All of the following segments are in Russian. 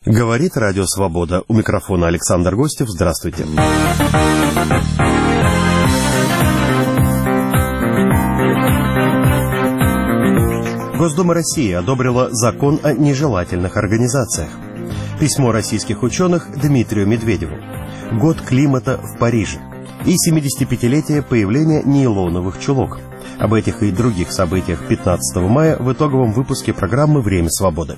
Говорит Радио Свобода. У микрофона Александр Гостев. Здравствуйте. Госдума России одобрила закон о нежелательных организациях. Письмо российских ученых Дмитрию Медведеву. Год климата в Париже. И 75-летие появления нейлоновых чулок. Об этих и других событиях 15 мая в итоговом выпуске программы «Время свободы».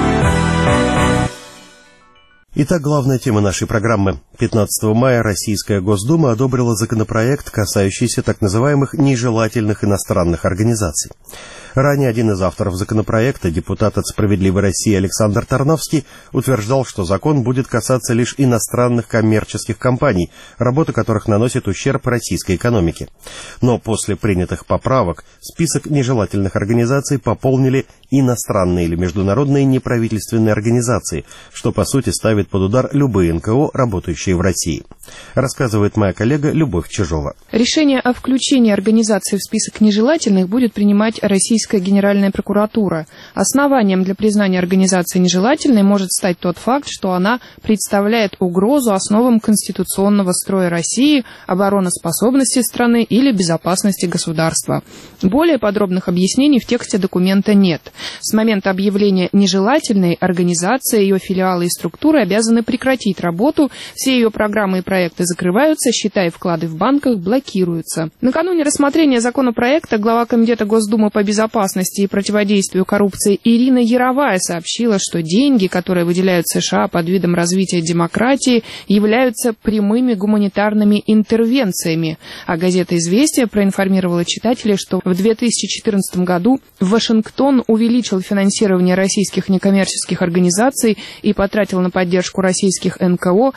Итак, главная тема нашей программы. 15 мая Российская Госдума одобрила законопроект, касающийся так называемых нежелательных иностранных организаций. Ранее один из авторов законопроекта, депутат от «Справедливой России» Александр Тарнавский, утверждал, что закон будет касаться лишь иностранных коммерческих компаний, работа которых наносит ущерб российской экономике. Но после принятых поправок список нежелательных организаций пополнили иностранные или международные неправительственные организации, что по сути ставит под удар любые НКО, работающие в России. Рассказывает моя коллега Любовь Чижова. Решение о включении организации в список нежелательных будет принимать Российская Генеральная прокуратура. Основанием для признания организации нежелательной может стать тот факт, что она представляет угрозу основам конституционного строя России, обороноспособности страны или безопасности государства. Более подробных объяснений в тексте документа нет. С момента объявления нежелательной организация, ее филиалы и структуры обязаны прекратить работу, все ее программы и проекты закрываются, счета и вклады в банках блокируются. Накануне рассмотрения законопроекта глава Комитета Госдумы по безопасности и противодействию коррупции Ирина Яровая сообщила, что деньги, которые выделяют США под видом развития демократии, являются прямыми гуманитарными интервенциями. А газета «Известия» проинформировала читателей, что в 2014 году Вашингтон увеличил финансирование российских некоммерческих организаций и потратил на поддержку российских НКО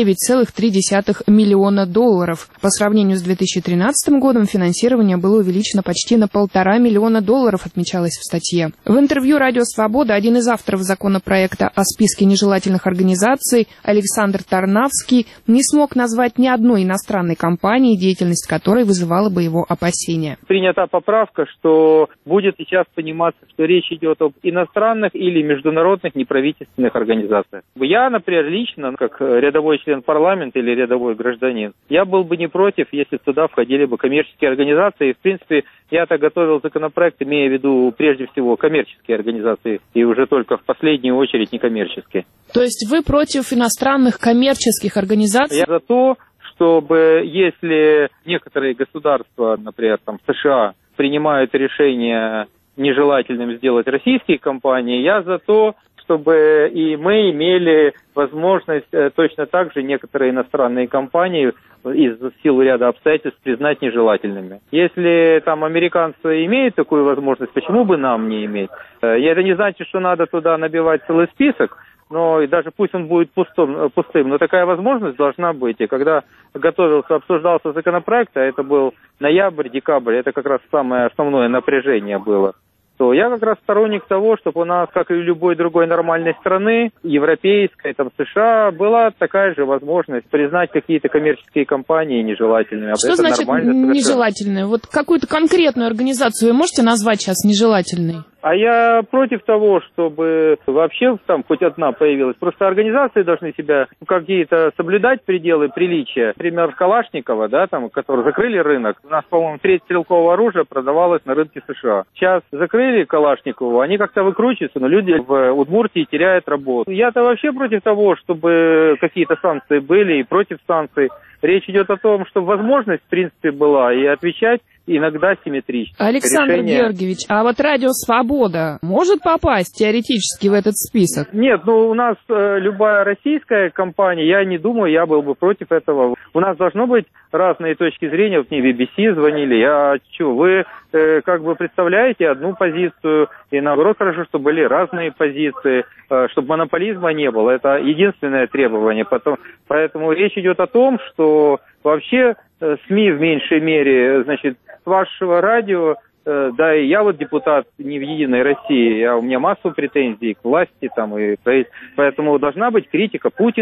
$9,3 миллиона. По сравнению с 2013 годом финансирование было увеличено почти на $1,5 миллиона, отмечалось в статье. В интервью «Радио Свобода» один из авторов законопроекта о списке нежелательных организаций, Александр Тарнавский, не смог назвать ни одной иностранной компании, деятельность которой вызывала бы его опасения. Принята поправка, что будет сейчас пониматься, что речь идет об иностранных или международных неправительственных организациях. Я, например, лично, как рядовой член парламента или рядовой гражданин, я был бы не против, если туда входили бы коммерческие организации. И, в принципе, я-то готовил законопроект, имея в виду прежде всего коммерческие организации, и уже только в последнюю очередь некоммерческие. То есть вы против иностранных коммерческих организаций? Я за то, чтобы если некоторые государства, например, там США, принимают решение нежелательным сделать российские компании, я за то, чтобы и мы имели возможность точно так же некоторые иностранные компании из силы ряда обстоятельств признать нежелательными. Если там американцы имеют такую возможность, почему бы нам не иметь? Это не значит, что надо туда набивать целый список, но и даже пусть он будет пустым, но такая возможность должна быть. И когда обсуждался законопроект, а это был ноябрь-декабрь, это как раз самое основное напряжение было, то я как раз сторонник того, чтобы у нас, как и у любой другой нормальной страны, европейской, там, США, была такая же возможность признать какие-то коммерческие компании нежелательными. Что это значит нежелательные? Вот какую-то конкретную организацию вы можете назвать сейчас нежелательной? А я против того, чтобы вообще там хоть одна появилась. Просто организации должны себя какие-то соблюдать пределы приличия. Например, Калашникова, да, там, который закрыли рынок. У нас, по-моему, треть стрелкового оружия продавалась на рынке США. Сейчас закрыли Калашникову, они как-то выкручиваются, но люди в Удмуртии теряют работу. Я-то вообще против того, чтобы какие-то санкции были, и против санкций. Речь идет о том, чтобы возможность, в принципе, была, и отвечать иногда симметрично. Александр Георгиевич, а вот Радио Свобода может попасть теоретически в этот список? Нет, у нас любая российская компания, я не думаю, я был бы против этого. У нас должно быть разные точки зрения. Вот мне BBC звонили, вы как бы представляете одну позицию, и наоборот хорошо, чтобы были разные позиции, чтобы монополизма не было. Это единственное требование. Поэтому речь идет о том, что вообще СМИ в меньшей мере, значит, с вашего радио, да, и я вот депутат не в «Единой России», у меня массу претензий к власти там и поэтому должна быть критика. Путин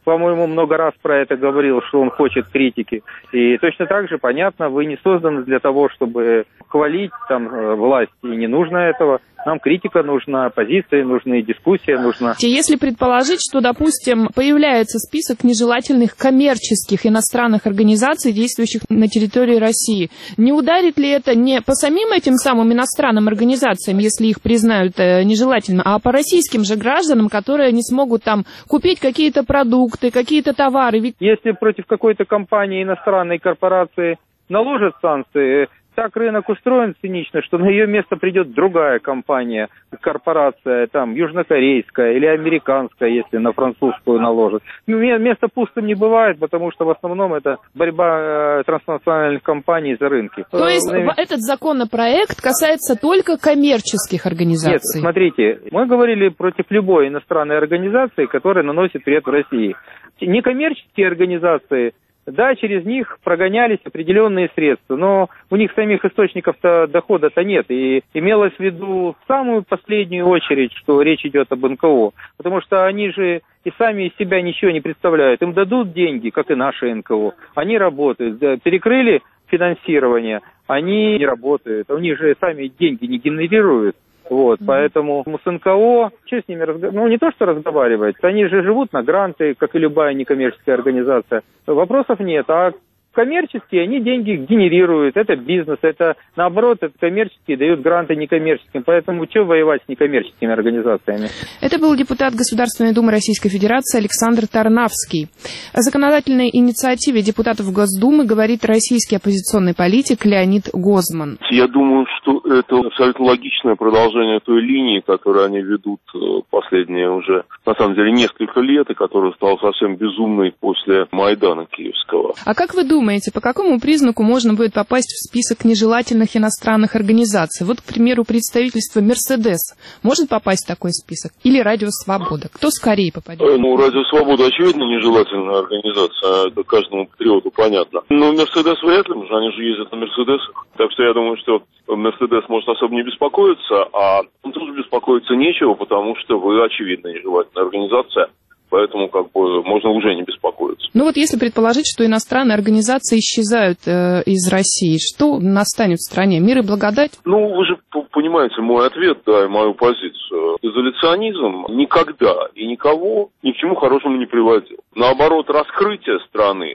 по-моему, много раз про это говорил, что он хочет критики. И точно так же, понятно, вы не созданы для того, чтобы хвалить там власть, и не нужно этого. Нам критика нужна, позиции нужны, дискуссия нужна. Если предположить, что, допустим, появляется список нежелательных коммерческих иностранных организаций, действующих на территории России, не ударит ли это не по самим этим самым иностранным организациям, если их признают нежелательным, а по российским же гражданам, которые не смогут там купить какие-то продукты, какие-то товары? Ведь если против какой-то компании, иностранной корпорации наложат санкции, так рынок устроен цинично, что на ее место придет другая компания, корпорация, там, южнокорейская или американская, если на французскую наложат. Место пустым не бывает, потому что в основном это борьба транснациональных компаний за рынки. То есть этот законопроект касается только коммерческих организаций? Нет, смотрите, мы говорили против любой иностранной организации, которая наносит вред в России. Некоммерческие организации, да, через них прогонялись определенные средства, но у них самих источников-то дохода-то нет. И имелось в виду в самую последнюю очередь, что речь идет об НКО. Потому что они же и сами из себя ничего не представляют. Им дадут деньги, как и наши НКО. Они работают. Перекрыли финансирование, они не работают. У них же сами деньги не генерируют. Вот, поэтому с НКО, что с ними не то что разговаривать, они же живут на гранты, как и любая некоммерческая организация. Вопросов нет, а коммерческие, они деньги генерируют, это бизнес, это наоборот, это коммерческие дают гранты некоммерческим, поэтому что воевать с некоммерческими организациями? Это был депутат Государственной Думы Российской Федерации Александр Тарнавский. О законодательной инициативе депутатов Госдумы говорит российский оппозиционный политик Леонид Гозман. Я думаю, что это абсолютно логичное продолжение той линии, которую они ведут последние уже, на самом деле, несколько лет, и которая стала совсем безумной после Майдана Киевского. А как вы думаете, по какому признаку можно будет попасть в список нежелательных иностранных организаций? Вот, к примеру, представительство «Мерседес» может попасть в такой список? Или «Радио Свобода»? Кто скорее попадет? «Радио Свобода» очевидно нежелательная организация, это каждому патриоту понятно. Но «Мерседес» вряд ли, потому что они же ездят на «Мерседесах». Так что я думаю, что «Мерседес» может особо не беспокоиться, а он тоже беспокоиться нечего, потому что вы, очевидно, нежелательная организация. Поэтому можно уже не беспокоиться. Ну вот если предположить, что иностранные организации исчезают из России, что настанет в стране? Мир и благодать? Ну, вы же понимаете мой ответ, да, и мою позицию. Изоляционизм никогда и никого ни к чему хорошему не приводил. Наоборот, открытие страны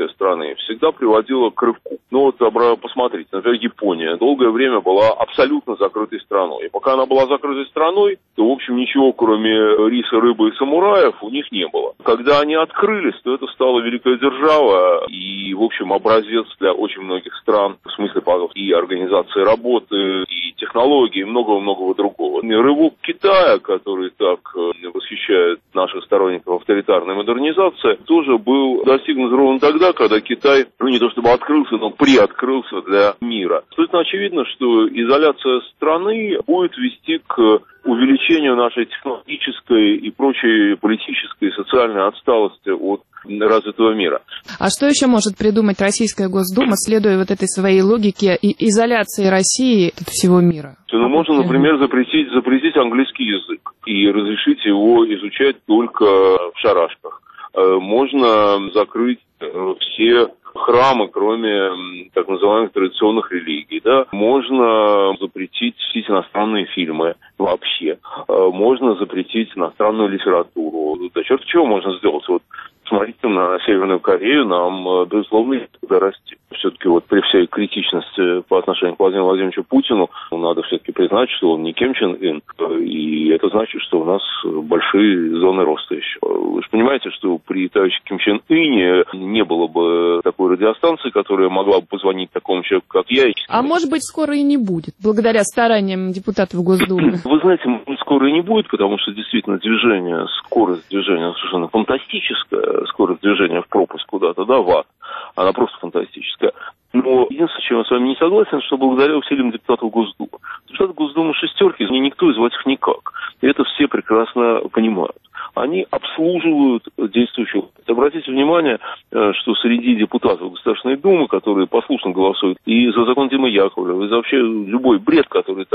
всегда приводило к рывку. Ну вот посмотрите, например, Япония долгое время была абсолютно закрытой страной. И пока она была закрытой страной, то, в общем, ничего, кроме риса, рыбы и самураев, у них не было. Когда они открылись, то это стала великая держава и, в общем, образец для очень многих стран, в смысле и организации работы, и технологий, и многого-многого другого. Рывок Китая, который так восхищает наших сторонников авторитарной модернизации, тоже был достигнут ровно тогда, когда Китай, не то чтобы открылся, но приоткрылся для мира. Соответственно, очевидно, что изоляция страны будет вести к увеличению нашей технологической и прочей политической и социальной отсталости от развитого мира. А что еще может придумать Российская Госдума, следуя вот этой своей логике и изоляции России от всего мира? Ну, можно, например, запретить английский язык и разрешить его изучать только в шарашках. Можно закрыть все храмы, кроме так называемых традиционных религий, да. Можно запретить иностранные фильмы вообще. Можно запретить иностранную литературу. Да черт чего можно сделать? Вот смотрите на Северную Корею, нам, безусловно, есть куда расти. Все-таки вот при всей критичности по отношению к Владимиру Владимировичу Путину, надо все-таки признать, что он не Ким Чен Ын, и это значит, что у нас большие зоны роста еще. Вы же понимаете, что при товарище Ким Чен Ыне не было бы такой радиостанции, которая могла бы позвонить такому человеку, как я. А может быть, скоро и не будет, благодаря стараниям депутатов Госдумы? Вы знаете, скоро и не будет, потому что действительно скорость движения совершенно фантастическая, скорость движения в пропасть куда-то, да, в ад. Она просто фантастическая. Но единственное, чем я с вами не согласен, что благодаря усилиям депутатов Госдумы. Депутаты Госдумы шестерки, никто из этих никак. И это все прекрасно понимают. Они обслуживают действующую власть. Обратите внимание, что среди депутатов Государственной Думы, которые послушно голосуют и за закон Димы Яковлева, и за вообще любой бред, который там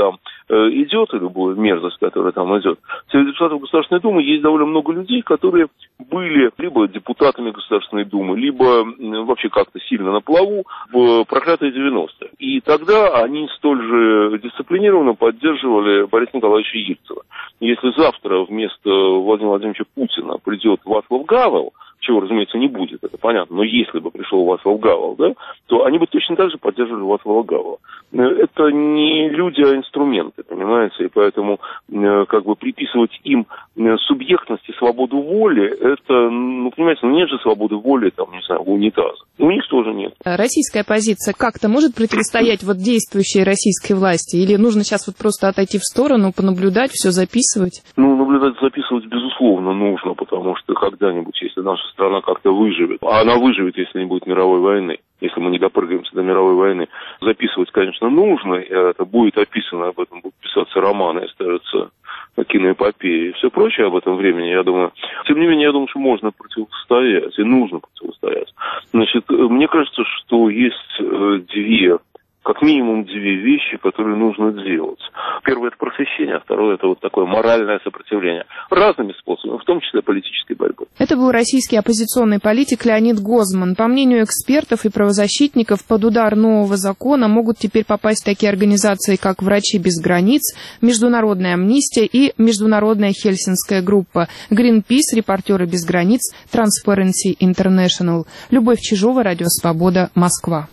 идет, и любую мерзость, которая там идет, среди депутатов Государственной Думы есть довольно много людей, которые были либо депутатами Государственной Думы, либо вообще как-то сильно на плаву в проклятые 90-е. И тогда они столь же дисциплинированно поддерживали Бориса Николаевича Ельцина. Если завтра вместо Владимира Владимировича Путина придет Вацлав Гавел, чего, разумеется, не будет, это понятно, но если бы пришел Вацлав Гавел, да, то они бы точно так же поддерживали Вацлава Гавела. Это не люди, а инструменты, понимаете, и поэтому как бы приписывать им субъектность и свободу воли, это, понимаете, нет же свободы воли, там, не знаю, у унитаза. У них тоже нет. Российская позиция как-то может противостоять вот действующей российской власти? Или нужно сейчас вот просто отойти в сторону, понаблюдать, все записывать? Наблюдать, записывать, безусловно, нужно, потому что когда-нибудь, если наша страна как-то выживет, а она выживет, если не будет мировой войны, если мы не допрыгаемся до мировой войны, записывать, конечно, нужно, и это будет описано, об этом будут писаться романы, ставятся киноэпопеи и все прочее об этом времени, я думаю. Тем не менее, я думаю, что можно противостоять, и нужно противостоять. Значит, мне кажется, что есть как минимум две вещи, которые нужно делать. Первое – это просвещение, а второе – это вот такое моральное сопротивление. Разными способами, в том числе политической борьбой. Это был российский оппозиционный политик Леонид Гозман. По мнению экспертов и правозащитников, под удар нового закона могут теперь попасть такие организации, как «Врачи без границ», «Международная амнистия» и «Международная Хельсинская группа», «Гринпис», «Репортеры без границ», «Transparency International». Любовь Чижова, Радио Свобода, Москва.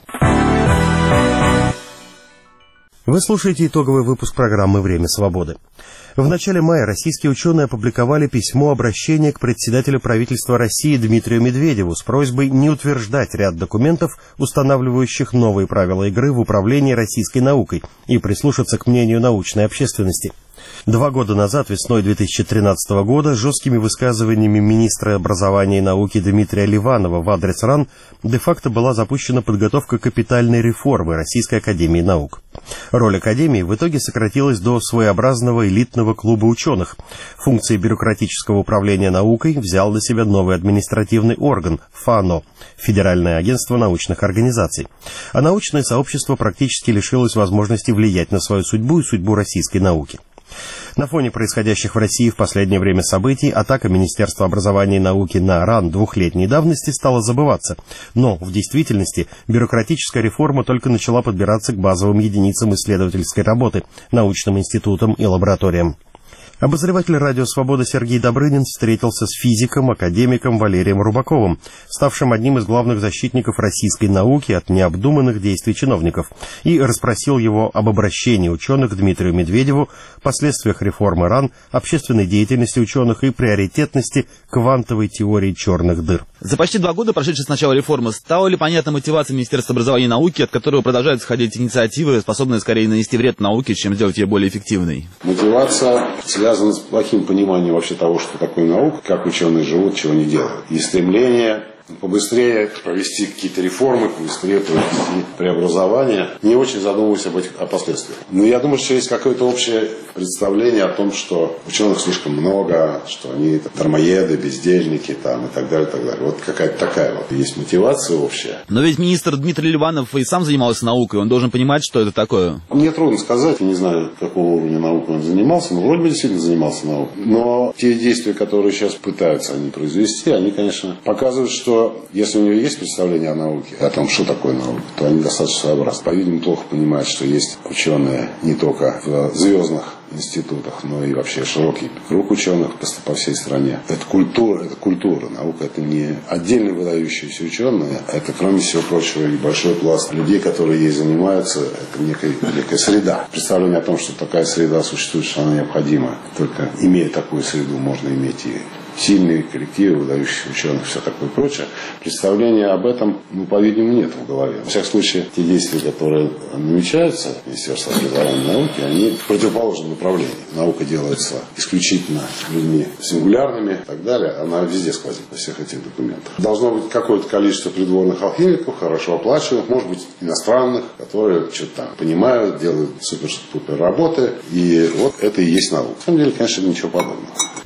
Вы слушаете итоговый выпуск программы «Время свободы». В начале мая российские ученые опубликовали письмо-обращение к председателю правительства России Дмитрию Медведеву с просьбой не утверждать ряд документов, устанавливающих новые правила игры в управлении российской наукой, и прислушаться к мнению научной общественности. 2 года назад, весной 2013 года, жесткими высказываниями министра образования и науки Дмитрия Ливанова в адрес РАН де-факто была запущена подготовка капитальной реформы Российской академии наук. Роль академии в итоге сократилась до своеобразного элитного клуба ученых. Функции бюрократического управления наукой взял на себя новый административный орган – ФАНО – Федеральное агентство научных организаций. А научное сообщество практически лишилось возможности влиять на свою судьбу и судьбу российской науки. На фоне происходящих в России в последнее время событий атака Министерства образования и науки на РАН 2-летней давности стала забываться. Но в действительности бюрократическая реформа только начала подбираться к базовым единицам исследовательской работы, научным институтам и лабораториям. Обозреватель «Радио Свобода» Сергей Добрынин встретился с физиком, академиком Валерием Рубаковым, ставшим одним из главных защитников российской науки от необдуманных действий чиновников, и расспросил его об обращении ученых к Дмитрию Медведеву, последствиях реформы РАН, общественной деятельности ученых и приоритетности квантовой теории черных дыр. За почти 2 года, прошедшие с начала реформы, стала ли понятна мотивация Министерства образования и науки, от которого продолжают сходить инициативы, способные скорее нанести вред науке, чем сделать ее более эффективной? Мотивация связана с плохим пониманием вообще того, что такое наука, как ученые живут, чего не делают. И стремление побыстрее провести какие-то реформы, побыстрее провести преобразования, не очень задумываясь о последствиях. Но я думаю, что есть какое-то общее представление о том, что ученых слишком много, что они дармоеды, бездельники там, и так далее, и так далее. Вот какая-то такая вот есть мотивация общая. Но ведь министр Дмитрий Ливанов и сам занимался наукой, он должен понимать, что это такое. Мне трудно сказать, я не знаю, какого уровня науки он занимался, но вроде бы действительно занимался наукой. Но те действия, которые сейчас пытаются они произвести, они, конечно, показывают, что если у него есть представление о науке, о том, что такое наука, то они достаточно своеобразны. По-видимому, плохо понимают, что есть ученые не только в звездных институтах, но и вообще широкий круг ученых по всей стране. Это культура. Наука – это не отдельно выдающиеся ученые, это, кроме всего прочего, и большой пласт людей, которые ей занимаются, это некая среда. Представление о том, что такая среда существует, что она необходима. Только имея такую среду, можно иметь и сильные коллективы, выдающихся ученых, все такое прочее. Представления об этом, по-видимому, нет в голове. Во всяком случае, те действия, которые намечаются в Министерстве образования и науки, они в противоположном направлении. Наука делается исключительно людьми сингулярными и так далее. Она везде сквозит во всех этих документах. Должно быть какое-то количество придворных алхимиков, хорошо оплачиваемых, может быть, иностранных, которые что-то там понимают, делают супер-пупер работы. И вот это и есть наука. На самом деле, конечно, ничего подобного.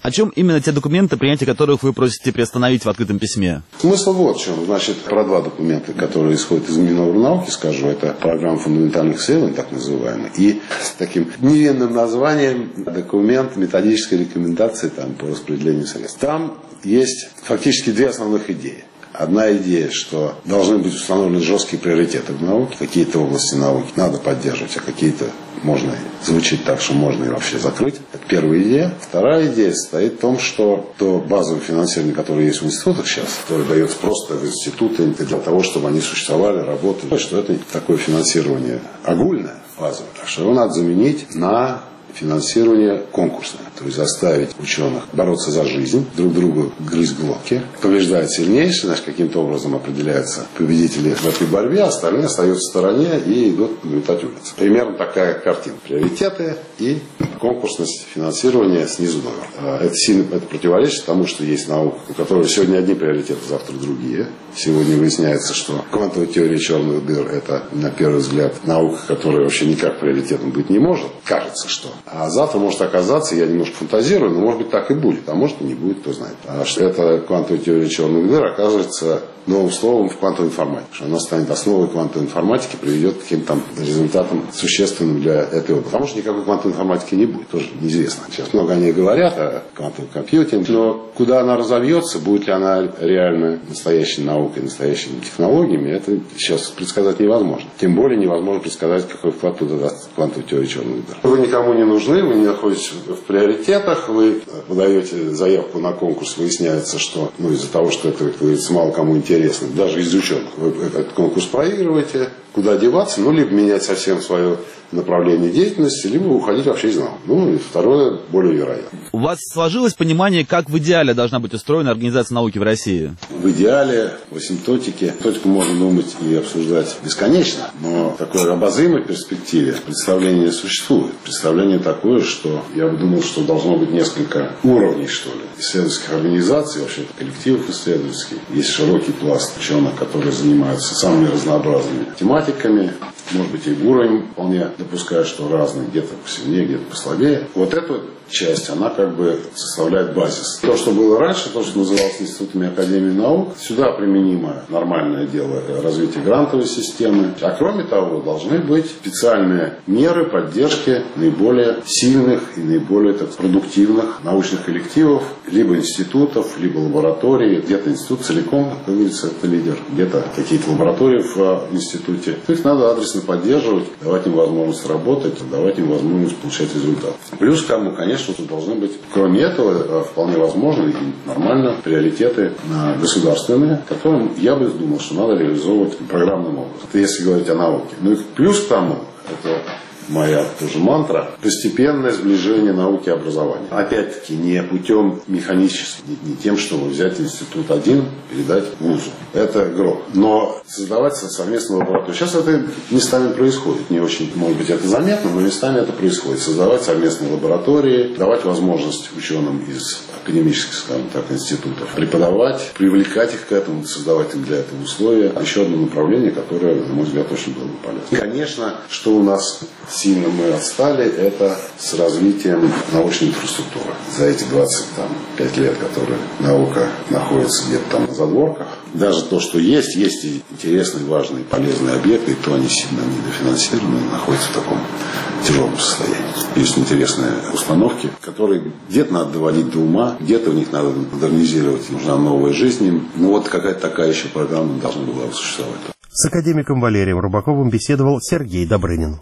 О чем именно те документы, принятие которых вы просите приостановить в открытом письме? Смысл вот в чем. Значит, про два документа, которые исходят из Минобрнауки, скажу, это программа фундаментальных исследований, так называемая, и с таким невинным названием документ методической рекомендации по распределению средств. Там есть фактически две основных идеи. Одна идея, что должны быть установлены жесткие приоритеты в науке. Какие-то области науки надо поддерживать, а какие-то можно звучит так, что можно и вообще закрыть. Это первая идея. Вторая идея состоит в том, что то базовое финансирование, которое есть в институтах сейчас, которое дается просто в институты для того, чтобы они существовали, работали, что это такое финансирование огульное, базовое, что его надо заменить на финансирование конкурсное, то есть заставить ученых бороться за жизнь, друг другу грызть глотки. Побеждает сильнейший, значит, каким-то образом определяются победители в этой борьбе, а остальные остаются в стороне и идут метать улицы. Примерно такая картина. Приоритеты и конкурсность финансирования снизу доверху. Это противоречит тому, что есть наука, у которой сегодня одни приоритеты, завтра другие. Сегодня выясняется, что квантовая теория черных дыр – это, на первый взгляд, наука, которая вообще никак приоритетом быть не может. Кажется, что. А завтра может оказаться, я немножко фантазирую, но может быть так и будет, а может и не будет, кто знает. А что эта квантовая теория черных дыр оказывается новым словом в квантовой информатике. Что она станет основой квантовой информатики, приведет к каким-то результатам существенным для этой области. Потому что никакой квантовой информатики не будет, тоже неизвестно. Сейчас много о ней говорят, о квантовом компьютере, но куда она разовьется, будет ли она реально настоящей наукой, настоящими технологиями, это сейчас предсказать невозможно. Тем более невозможно предсказать, какой вклад туда даст квантовая теория черных дыр. Вы никому не нужны, вы не находитесь в приоритетах, вы подаете заявку на конкурс, выясняется, что из-за того, что это, как говорится, мало кому интересно, даже из ученых, вы этот конкурс проигрываете, куда деваться, либо менять совсем свое направление деятельности, либо уходить вообще из науки. И второе, более вероятно. У вас сложилось понимание, как в идеале должна быть устроена организация науки в России? В идеале, в асимптотике, асимптотику можно думать и обсуждать бесконечно, но в такой обозримой перспективе представление существует. Представление такое, что я бы думал, что должно быть несколько уровней, что ли, исследовательских организаций, вообще коллективов исследовательских. Есть широкий пласт ученых, которые занимаются самыми разнообразными тематиками. Может быть, и уровень вполне допускаю, что разные, где-то посильнее, где-то послабее. Вот эту часть, она как бы составляет базис. То, что было раньше, то, что называлось институтами Академии наук, сюда применимо нормальное дело развития грантовой системы. А кроме того, должны быть специальные меры поддержки наиболее сильных и наиболее продуктивных научных коллективов, либо институтов, либо лабораторий. Где-то институт целиком, как говорится, это лидер, где-то какие-то лаборатории в институте. Их надо адресно поддерживать, давать им возможность работать, давать им возможность получать результат. Плюс к тому, конечно, тут должны быть, кроме этого, вполне возможно и нормально приоритеты государственные, которым я бы думал, что надо реализовывать программным образом. Это если говорить о науке. И плюс к тому, это моя тоже мантра, постепенное сближение науки и образования. Опять-таки, не путем механическим, не тем, чтобы взять институт один, передать вузу. Это гроб. Но создавать совместную лабораторию. Сейчас это местами происходит. Не очень, может быть, это заметно, но местами это происходит. Создавать совместные лаборатории, давать возможность ученым из академических, скажем так, институтов преподавать, привлекать их к этому, создавать им для этого условия. Еще одно направление, которое, на мой взгляд, очень было бы полезно. И, конечно, что у нас сильно мы отстали, это с развитием научной инфраструктуры. За эти 25 лет, которые наука находится где-то там на задворках, даже то, что есть и интересные, важные, полезные объекты, и то они сильно недофинансированы, находятся в таком тяжелом состоянии. Есть интересные установки, которые где-то надо доводить до ума, где-то в них надо модернизировать, нужна новая жизнь им. Вот какая-то такая еще программа должна была существовать. С академиком Валерием Рубаковым беседовал Сергей Добрынин.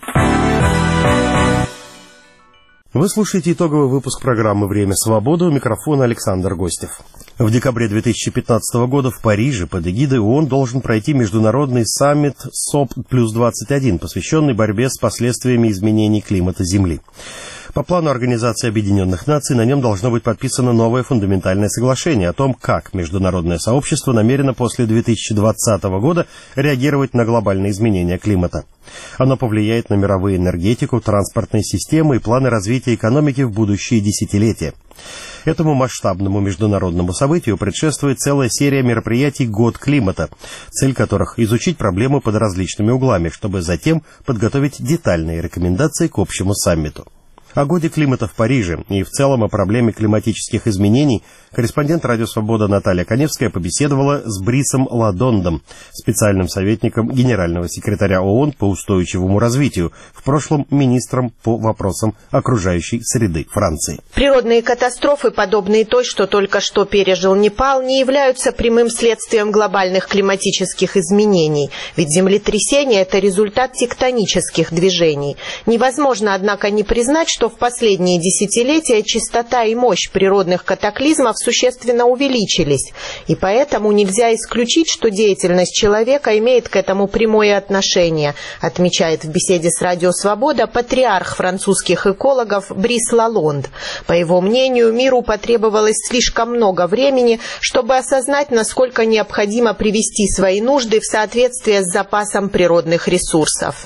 Вы слушаете итоговый выпуск программы «Время свободы», у микрофона Александр Гостев. В декабре 2015 года в Париже под эгидой ООН должен пройти международный саммит СОП+21, посвященный борьбе с последствиями изменений климата Земли. По плану Организации Объединенных Наций на нем должно быть подписано новое фундаментальное соглашение о том, как международное сообщество намерено после 2020 года реагировать на глобальные изменения климата. Оно повлияет на мировую энергетику, транспортные системы и планы развития экономики в будущие десятилетия. Этому масштабному международному событию предшествует целая серия мероприятий «Год климата», цель которых – изучить проблемы под различными углами, чтобы затем подготовить детальные рекомендации к общему саммиту. О годе климата в Париже и в целом о проблеме климатических изменений корреспондент «Радио Свобода» Наталья Коневская побеседовала с Брисом Ладондом, специальным советником генерального секретаря ООН по устойчивому развитию, в прошлом министром по вопросам окружающей среды Франции. Природные катастрофы, подобные той, что только что пережил Непал, не являются прямым следствием глобальных климатических изменений, ведь землетрясение – это результат тектонических движений. Невозможно, однако, не признать, что в последние десятилетия частота и мощь природных катаклизмов существенно увеличились, и поэтому нельзя исключить, что деятельность человека имеет к этому прямое отношение, отмечает в беседе с «Радио Свобода» патриарх французских экологов Брис Лалонд. По его мнению, миру потребовалось слишком много времени, чтобы осознать, насколько необходимо привести свои нужды в соответствие с запасом природных ресурсов.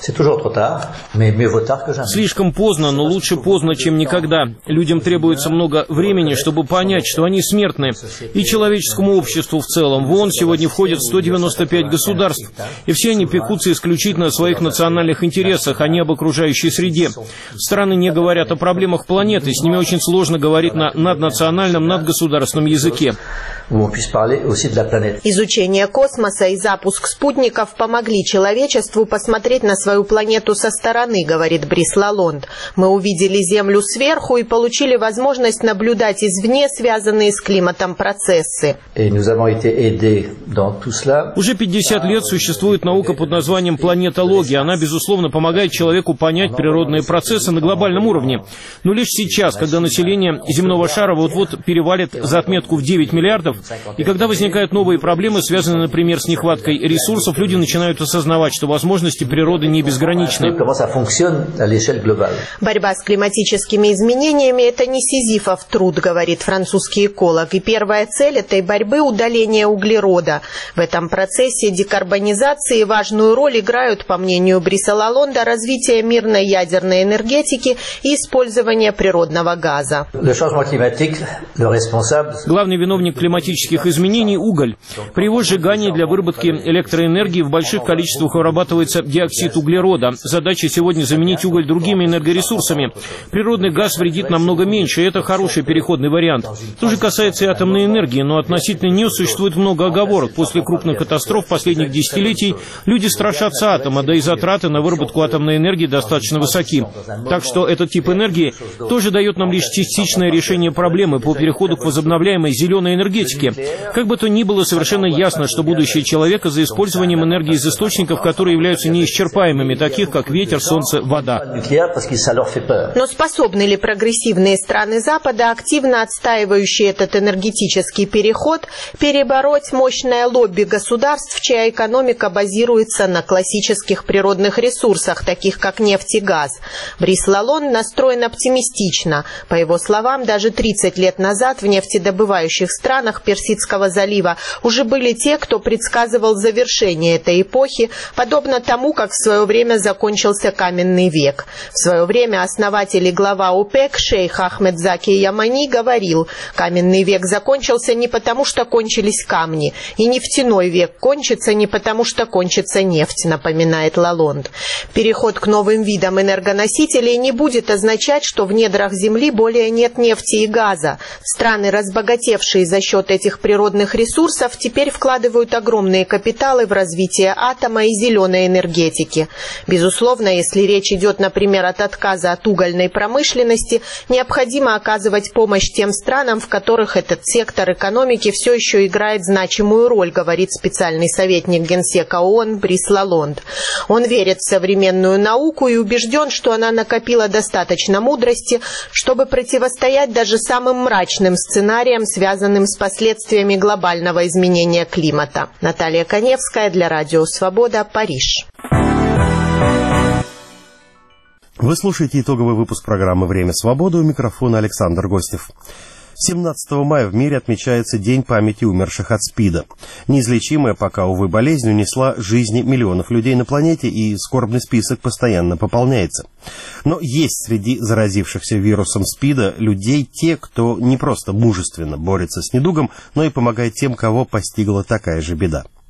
Слишком поздно, но лучше поздно, чем никогда. Людям требуется много времени, чтобы понять, что они смертны. И человеческому обществу в целом. В ООН сегодня входят 195 государств. И все они пекутся исключительно о своих национальных интересах, а не об окружающей среде. Страны не говорят о проблемах планеты. С ними очень сложно говорить на наднациональном, надгосударственном языке. Изучение космоса и запуск спутников помогли человечеству посмотреть на свою планету со стороны, говорит Брис Лалонд. Мы увидели Землю сверху и получили возможность наблюдать извне связанные с климатом процессы. Уже 50 лет существует наука под названием планетология. Она, безусловно, помогает человеку понять природные процессы на глобальном уровне. Но лишь сейчас, когда население земного шара вот-вот перевалит за отметку в 9 миллиардов, и когда возникают новые проблемы, связанные, например, с нехваткой ресурсов, люди начинают осознавать, что возможности природы не безграничны. Борьба с климатическими изменениями – это не сизифов труд, говорит французский эколог. И первая цель этой борьбы – удаление углерода. В этом процессе декарбонизации важную роль играют, по мнению Бриса Лалонда, развитие мирной ядерной энергетики и использование природного газа. Главный виновник климатических изменений – уголь. При его сжигании для выработки электроэнергии в больших количествах вырабатывается диоксид углерода. Задача сегодня заменить уголь другими энергоресурсами. Природный газ вредит намного меньше, и это хороший переходный вариант. То же касается и атомной энергии, но относительно нее существует много оговорок. После крупных катастроф последних десятилетий люди страшатся атома, да и затраты на выработку атомной энергии достаточно высоки. Так что этот тип энергии тоже дает нам лишь частичное решение проблемы по переходу к возобновляемой зеленой энергетике. Как бы то ни было, совершенно ясно, что будущее человека за использованием энергии из источников, которые являются неисчерпаемыми, таких как ветер, солнце, вода. Но способны ли прогрессивные страны Запада, активно отстаивающие этот энергетический переход, перебороть мощное лобби государств, чья экономика базируется на классических природных ресурсах, таких как нефть и газ? Брис Лалонд настроен оптимистично. По его словам, даже 30 лет назад в нефтедобывающих странах Персидского залива уже были те, кто предсказывал завершение этой эпохи, подобно тому, как в свое время закончился каменный век. В свое время основатель и глава ОПЕК шейх Ахмед Заки Ямани говорил: каменный век закончился не потому, что кончились камни, и нефтяной век кончится не потому, что кончится нефть, напоминает Лалонд. Переход к новым видам энергоносителей не будет означать, что в недрах Земли более нет нефти и газа. Страны, разбогатевшие за счет этих природных ресурсов, теперь вкладывают огромные капиталы в развитие атома и зеленой энергетики. Безусловно, если речь идет, например, от отказа от угольной промышленности, необходимо оказывать помощь тем странам, в которых этот сектор экономики все еще играет значимую роль, говорит специальный советник Генсека ООН Брис Лалонд. Он верит в современную науку и убежден, что она накопила достаточно мудрости, чтобы противостоять даже самым мрачным сценариям, связанным с последствиями глобального изменения климата. Наталья Коневская для Радио Свобода, Париж. Вы слушаете итоговый выпуск программы «Время свободы», у микрофона Александр Гостев. 17 мая в мире отмечается День памяти умерших от СПИДа. Неизлечимая пока, увы, болезнь унесла жизни миллионов людей на планете, и скорбный список постоянно пополняется. Но есть среди заразившихся вирусом СПИДа людей те, кто не просто мужественно борется с недугом, но и помогает тем, кого постигла такая же беда.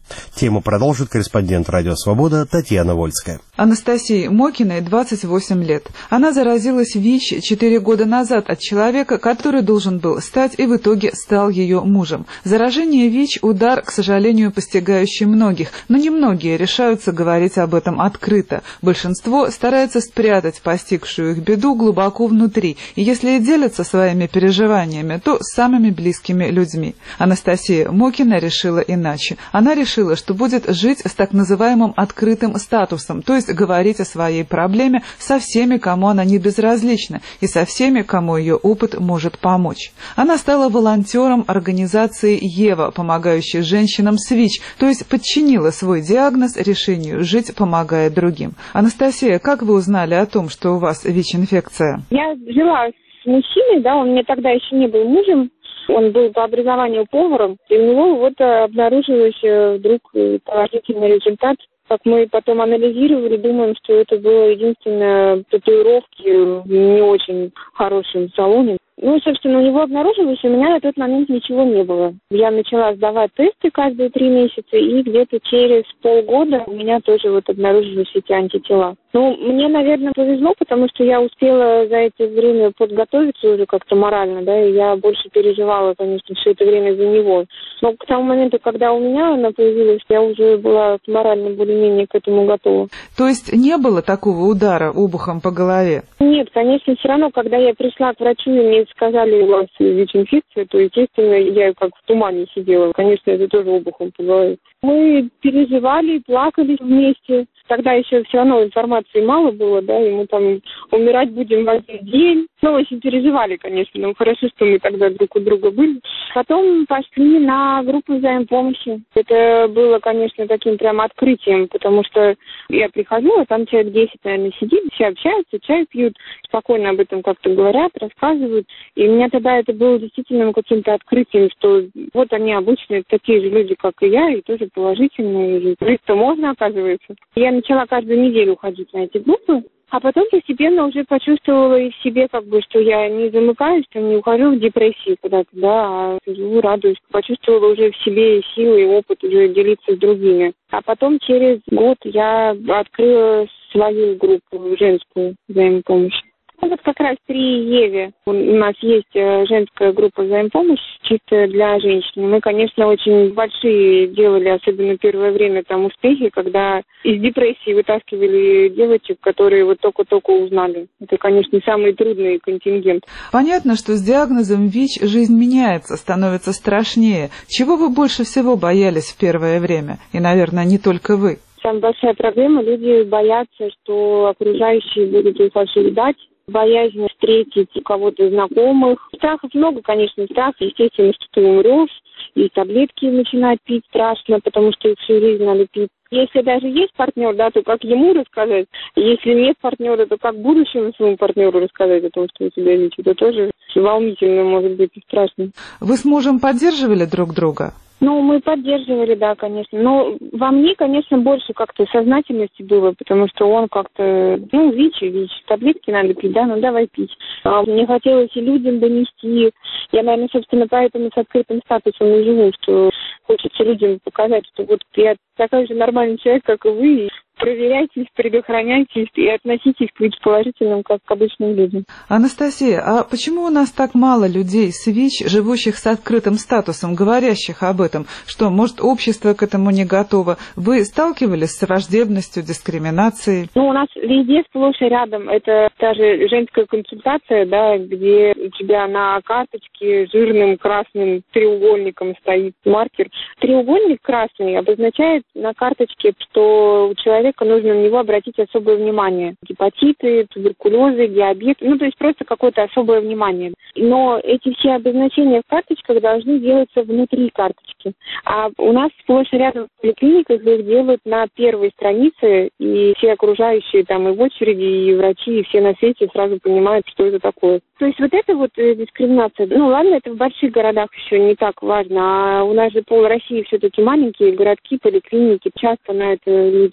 Тему продолжит корреспондент «Радио Свобода» Татьяна Вольская. Анастасии Мокиной 28 лет. Она заразилась ВИЧ 4 года назад от человека, который должен был стать и в итоге стал ее мужем. Заражение ВИЧ – удар, к сожалению, постигающий многих, но немногие решаются говорить об этом открыто. Большинство старается спрятать постигшую их беду глубоко внутри, и если и делятся своими переживаниями, то с самыми близкими людьми. Анастасия Мокина решила иначе. Она решила, что будет жить с так называемым открытым статусом, то есть говорить о своей проблеме со всеми, кому она не безразлична, и со всеми, кому ее опыт может помочь. Она стала волонтером организации «Ева», помогающей женщинам с ВИЧ, то есть подчинила свой диагноз решению жить, помогая другим. Анастасия, как вы узнали о том, что у вас ВИЧ-инфекция? Я жила с мужчиной, да, он мне тогда еще не был мужем. Он был по образованию поваром, и у него вот обнаружилось вдруг положительный результат. Как мы потом анализировали, думаем, что это было единственное татуировки в не очень хорошем салоне. Ну, собственно, у него обнаружилось, у меня на тот момент ничего не было. Я начала сдавать тесты каждые 3 месяца, и где-то через полгода у меня тоже вот обнаружились эти антитела. Ну, мне, наверное, повезло, потому что я успела за это время подготовиться уже как-то морально, да, и я больше переживала, конечно, все это время за него. Но к тому моменту, когда у меня она появилась, я уже была морально более-менее к этому готова. То есть не было такого удара обухом по голове? Нет, конечно, все равно, когда я пришла к врачу, и мне сказали, у вас ВИЧ-инфекция, то, естественно, я как в тумане сидела. Конечно, это тоже обухом по голове. Мы переживали, плакали вместе. Тогда еще все равно информации мало было, да, и мы там умирать будем в один день. Ну, очень переживали, конечно, но хорошо, что мы тогда друг у друга были. Потом пошли на группу взаимопомощи. Это было, конечно, таким прям открытием, потому что я прихожу, а там человек 10, наверное, сидит, все общаются, чай пьют, спокойно об этом как-то говорят, рассказывают. И у меня тогда это было действительно каким-то открытием, что вот они обычные такие же люди, как и я, и тоже положительные, и жить-то можно, оказывается. Я начала каждую неделю ходить на эти группы, а потом постепенно уже почувствовала и в себе, как бы, что я не замыкаюсь, там, не ухожу в депрессию куда-то, да, а живу, радуюсь. Почувствовала уже в себе силы и опыт уже делиться с другими. А потом через год я открыла свою группу женскую взаимопомощи. Вот как раз при Еве у нас есть женская группа взаимопомощи чисто для женщин. Мы, конечно, очень большие делали, особенно первое время, там успехи, когда из депрессии вытаскивали девочек, которые вот только-только узнали. Это, конечно, самый трудный контингент. Понятно, что с диагнозом ВИЧ жизнь меняется, становится страшнее. Чего вы больше всего боялись в первое время? И, наверное, не только вы. Самая большая проблема, люди боятся, что окружающие будут их осуждать. Боязнь встретить кого-то знакомых. Страхов много, конечно, страх. Естественно, что ты умрешь, и таблетки начинать пить страшно, потому что их всю жизнь надо пить. Если даже есть партнер, да, то как ему рассказать? Если нет партнера, то как будущему своему партнеру рассказать о том, что у тебя ВИЧ? Это тоже волнительно, может быть, и страшно. Вы с мужем поддерживали друг друга? Ну, мы поддерживали, да, конечно. Но во мне, конечно, больше как-то сознательности было, потому что он как-то, ВИЧ, таблетки надо пить, да, ну давай пить. Мне хотелось и людям донести. Я, наверное, собственно, поэтому с открытым статусом и живу, что хочется людям показать, что вот я такой же нормальный человек, как и вы. Проверяйтесь, предохраняйтесь и относитесь к ВИЧ-положительным, как к обычным людям. Анастасия, а почему у нас так мало людей с ВИЧ, живущих с открытым статусом, говорящих об этом? Что, может, общество к этому не готово? Вы сталкивались с враждебностью, дискриминацией? У нас везде сплошь и рядом. Это даже женская консультация, да, где у тебя на карточке жирным красным треугольником стоит маркер. Треугольник красный обозначает на карточке, что у человека нужно на него обратить особое внимание. Гепатиты, туберкулезы, диабет, то есть просто какое-то особое внимание. Но эти все обозначения в карточках должны делаться внутри карточки. А у нас сплошь и рядом в поликлиниках их делают на первой странице, и все окружающие там и в очереди, и врачи, и все на свете сразу понимают, что это такое. То есть вот это вот дискриминация. Ладно, это в больших городах еще не так важно, а у нас же пол России все-таки маленькие городки, поликлиники. Часто на это люди жалуются.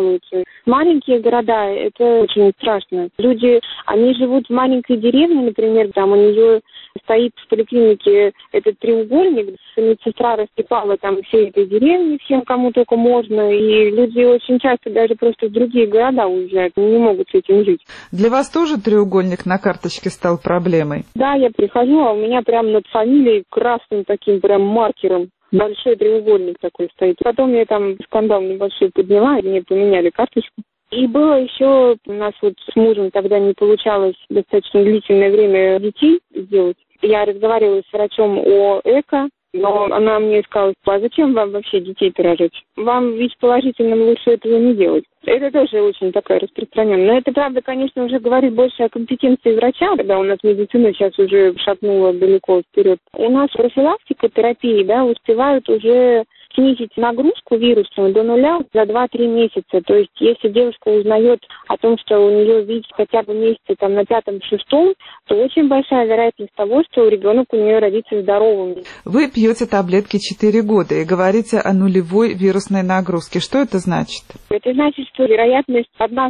жалуются. Маленькие города, это очень страшно. Люди, они живут в маленькой деревне, например, там у нее стоит в поликлинике этот треугольник, медсестра распекала там всей этой деревни, всем, кому только можно, и люди очень часто даже просто в другие города уезжают, не могут с этим жить. Для вас тоже треугольник на карточке стал проблемой? Да, я прихожу, а у меня прям над фамилией красным таким прям маркером большой треугольник такой стоит. Потом я там скандал небольшой подняла, и мне поменяли карточку. И было еще, у нас вот с мужем тогда не получалось достаточно длительное время детей сделать. Я разговаривала с врачом о ЭКО, но она мне сказала: а зачем вам вообще детей-то рожать? Вам ВИЧ-положительным лучше этого не делать. Это тоже очень такая распространенная. Но это, правда, конечно, уже говорит больше о компетенции врача, когда у нас медицина сейчас уже шагнула далеко вперед. У нас профилактика терапии, да, успевают уже снизить нагрузку вирусную до нуля за 2-3 месяца. То есть, если девушка узнает о том, что у нее ВИЧ хотя бы месяце там, на 5-6, то очень большая вероятность того, что ребенок у нее родится здоровым. Вы пьете таблетки 4 года и говорите о нулевой вирусной нагрузке. Что это значит? Это значит, что вероятность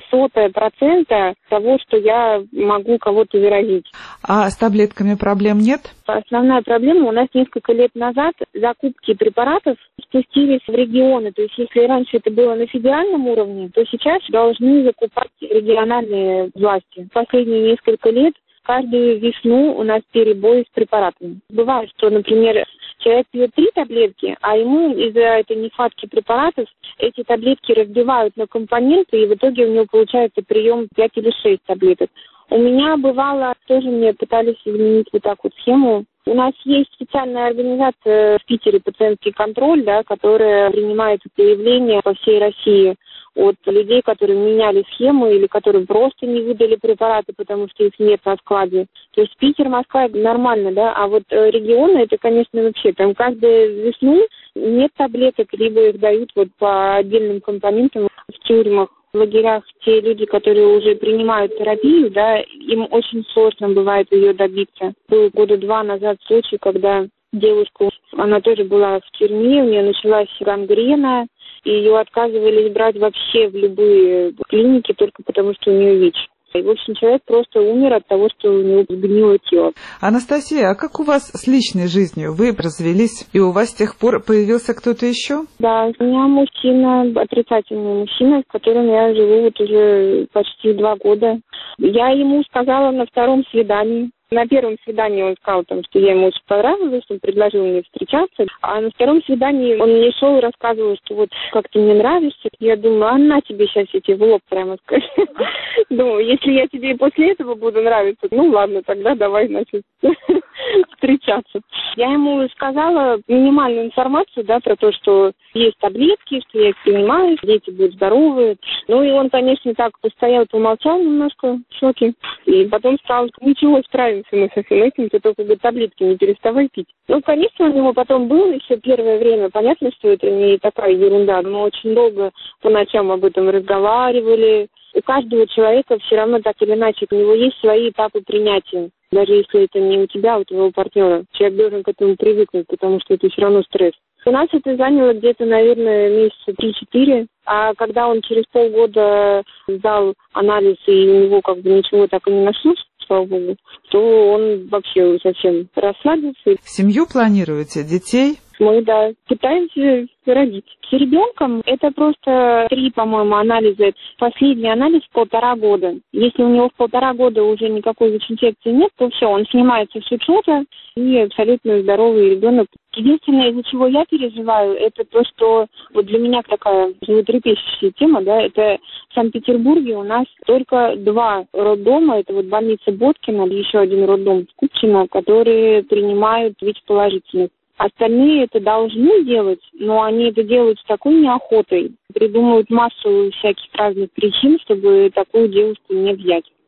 0,01% того, что я могу кого-то заразить. А с таблетками проблем нет? Основная проблема у нас несколько лет назад закупки препаратов спустились в регионы. То есть, если раньше это было на федеральном уровне, то сейчас должны закупать региональные власти. Последние несколько лет каждую весну у нас перебои с препаратами. Бывает, что, например, человек пьет 3 таблетки, а ему из-за этой нехватки препаратов эти таблетки разбивают на компоненты, и в итоге у него получается прием 5 или 6 таблеток. У меня бывало, тоже мне пытались изменить вот так вот схему. У нас есть специальная организация в Питере «Пациентский контроль», да, которая принимает заявления по всей России от людей, которые меняли схему или которые просто не выдали препараты, потому что их нет на складе. То есть Питер, Москва — это нормально, да, а вот регионы — это, конечно, вообще там каждую весну нет таблеток, либо их дают вот по отдельным компонентам в тюрьмах. В лагерях те люди, которые уже принимают терапию, да, им очень сложно бывает ее добиться. Был 2 года назад случай, когда девушка, она тоже была в тюрьме, у нее началась гангрена, и ее отказывались брать вообще в любые клиники только потому, что у нее ВИЧ. И, в общем, человек просто умер от того, что у него сгнило тело. Анастасия, а как у вас с личной жизнью? Вы развелись, и у вас с тех пор появился кто-то еще? Да, у меня мужчина, отрицательный мужчина, с которым я живу вот уже почти 2 года. Я ему сказала на 2-м свидании. На 1-м свидании он сказал, что я ему очень понравилась, он предложил мне встречаться. А на 2-м свидании он мне шел и рассказывал, что вот как ты мне нравишься. Я думаю, а на тебе сейчас я тебе в лоб прямо скажу. Думаю, если я тебе и после этого буду нравиться, ну ладно, тогда давай, значит, встречаться. Я ему сказала минимальную информацию, да, про то, что есть таблетки, что я их принимаю, дети будут здоровы. Ну и он, конечно, так постоял, помолчал немножко в шоке. И потом сказал, ничего, справимся мы со всем этим, ты только таблетки не переставай пить. Ну, конечно, у него потом было еще первое время. Понятно, что это не такая ерунда. Мы очень долго по ночам об этом разговаривали. У каждого человека все равно так или иначе, у него есть свои этапы принятия. Даже если это не у тебя, а у твоего партнера. Человек должен к этому привыкнуть, потому что это все равно стресс. У нас это заняло где-то, наверное, месяца 3-4. А когда он через полгода сдал анализ, и у него как бы ничего так и не нашлось, слава богу, то он вообще совсем расслабился. Семью планируете? Детей? Мы, да, пытаемся родить. С ребенком это просто 3, по-моему, анализа. Последний анализ в 1,5 года. Если у него в 1,5 года уже никакой ВИЧ-инфекции нет, то все, он снимается с учета и абсолютно здоровый ребенок. Единственное, из-за чего я переживаю, это то, что вот для меня такая животрепещущая тема, да, это в Санкт-Петербурге у нас только 2 роддома, это вот больница Боткина, еще 1 роддом Купчино, которые принимают ВИЧ-положительных. Остальные это должны делать, но они это делают с такой неохотой, придумывают массу всяких разных причин, чтобы такую девушку не взять.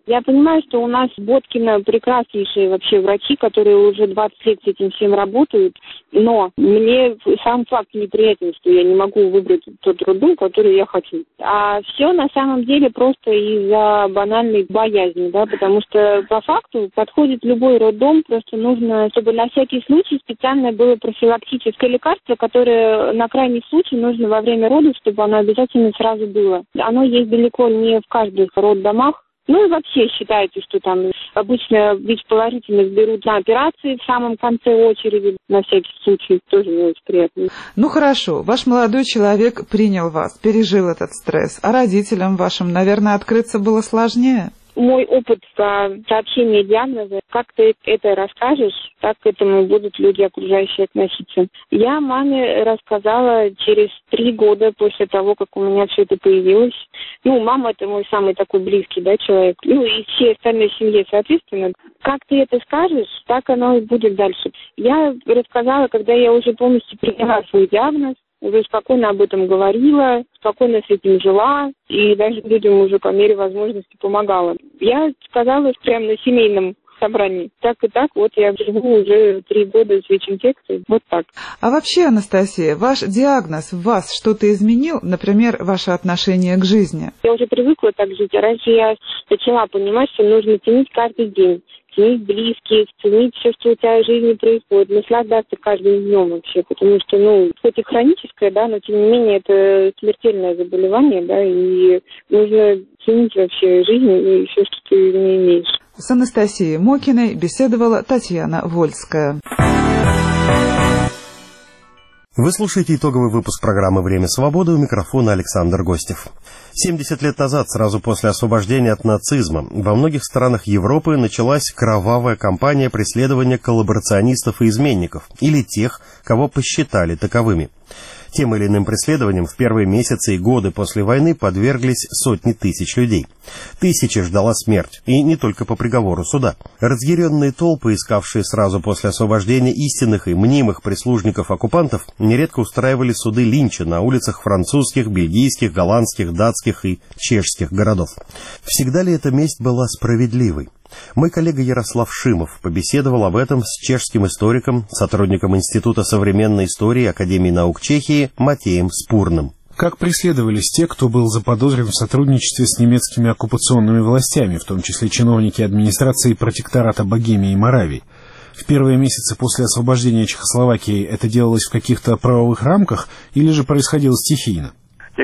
Я понимаю, что у нас в Боткино прекраснейшие вообще врачи, которые уже 20 лет с этим всем работают, но мне сам факт неприятен, что я не могу выбрать тот роддом, который я хочу. А все на самом деле просто из-за банальной боязни, да, потому что по факту подходит любой роддом, просто нужно, чтобы на всякий случай специально было профилактическое лекарство, которое на крайний случай нужно во время родов, чтобы оно обязательно сразу было. Оно есть далеко не в каждых роддомах. Ну и вообще считается, что там обычно ВИЧ-положительных берут на операции в самом конце очереди, на всякий случай, тоже не очень приятно. Ну хорошо, ваш молодой человек принял вас, пережил этот стресс, а родителям вашим, наверное, открыться было сложнее? Мой опыт по сообщению диагноза, как ты это расскажешь, так к этому будут люди окружающие относиться. Я маме рассказала через 3 года после того, как у меня все это появилось. Ну, мама это мой самый такой близкий, да, человек. Ну, и всей остальной семье, соответственно. Как ты это скажешь, так оно и будет дальше. Я рассказала, когда я уже полностью приняла свой диагноз, уже спокойно об этом говорила, спокойно с этим жила, и даже людям уже по мере возможности помогала. Я сказала прямо на семейном собрании. Так и так, вот я живу уже 3 года с ВИЧ-инфекцией. Вот так. А вообще, Анастасия, ваш диагноз в вас что-то изменил? Например, ваше отношение к жизни? Я уже привыкла так жить, а раньше я начала понимать, что нужно ценить каждый день. Ценить близких, ценить все, что у тебя в жизни происходит, наслаждаться каждым днем вообще, потому что, ну, хоть и хроническое, да, но тем не менее это смертельное заболевание, да, и нужно ценить вообще жизнь и все, что ты в ней имеешь. С Анастасией Мокиной беседовала Татьяна Вольская. Вы слушаете итоговый выпуск программы «Время свободы», у микрофона Александр Гостев. 70 лет назад, сразу после освобождения от нацизма, во многих странах Европы началась кровавая кампания преследования коллаборационистов и изменников, или тех, кого посчитали таковыми. Тем или иным преследованиям в первые месяцы и годы после войны подверглись сотни тысяч людей. Тысячи ждала смерть, и не только по приговору суда. Разъяренные толпы, искавшие сразу после освобождения истинных и мнимых прислужников оккупантов, нередко устраивали суды линча на улицах французских, бельгийских, голландских, датских и чешских городов. Всегда ли эта месть была справедливой? Мой коллега Ярослав Шимов побеседовал об этом с чешским историком, сотрудником Института современной истории Академии наук Чехии Матеем Спурным. Как преследовались те, кто был заподозрен в сотрудничестве с немецкими оккупационными властями, в том числе чиновники администрации протектората Богемии и Моравии? В первые месяцы после освобождения Чехословакии это делалось в каких-то правовых рамках или же происходило стихийно?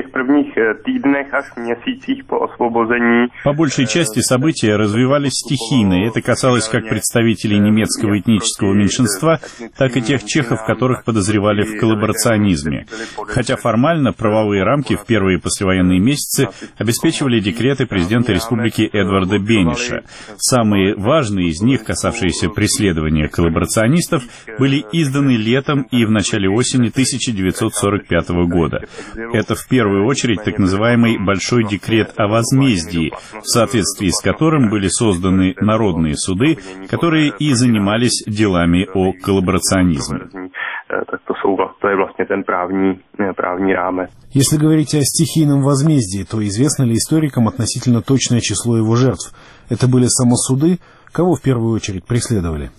По большей части события развивались стихийно, и это касалось как представителей немецкого этнического меньшинства, так и тех чехов, которых подозревали в коллаборационизме. Хотя формально правовые рамки в первые послевоенные месяцы обеспечивали декреты президента республики Эдварда Бениша. Самые важные из них, касавшиеся преследования коллаборационистов, были изданы летом и в начале осени 1945 года. Это в первую очередь так называемый «Большой декрет о возмездии», в соответствии с которым были созданы народные суды, которые и занимались делами о коллаборационизме. Если говорить о стихийном возмездии, то известно ли историкам относительно точное число его жертв? Это были самосуды? Кого в первую очередь преследовали?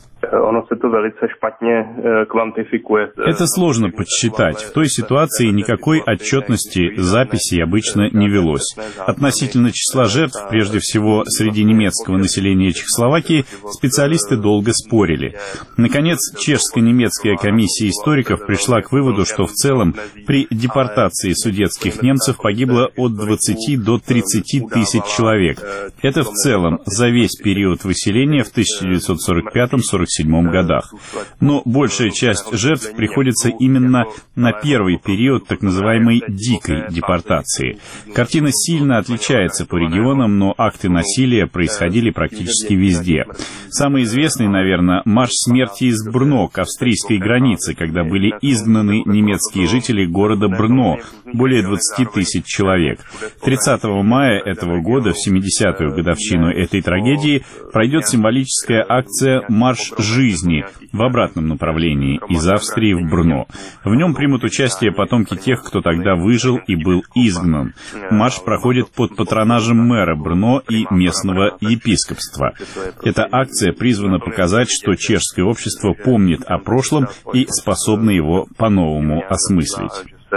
Это сложно подсчитать. В той ситуации никакой отчетности записей обычно не велось. Относительно числа жертв, прежде всего среди немецкого населения Чехословакии, специалисты долго спорили. Наконец, чешско-немецкая комиссия историков пришла к выводу, что в целом при депортации судетских немцев погибло от 20 до 30 тысяч человек. Это в целом за весь период выселения в 1945-47 годах. Но большая часть жертв приходится именно на первый период так называемой «дикой депортации». Картина сильно отличается по регионам, но акты насилия происходили практически везде. Самый известный, наверное, марш смерти из Брно к австрийской границе, когда были изгнаны немецкие жители города Брно, более 20 тысяч человек. 30 мая этого года, в 70-ю годовщину этой трагедии, пройдет символическая акция «Марш жизни» в обратном направлении, из Австрии в Брно. В нем примут участие потомки тех, кто тогда выжил и был изгнан. Марш проходит под патронажем мэра Брно и местного епископства. Эта акция призвана показать, что чешское общество помнит о прошлом и способно его по-новому осмыслить.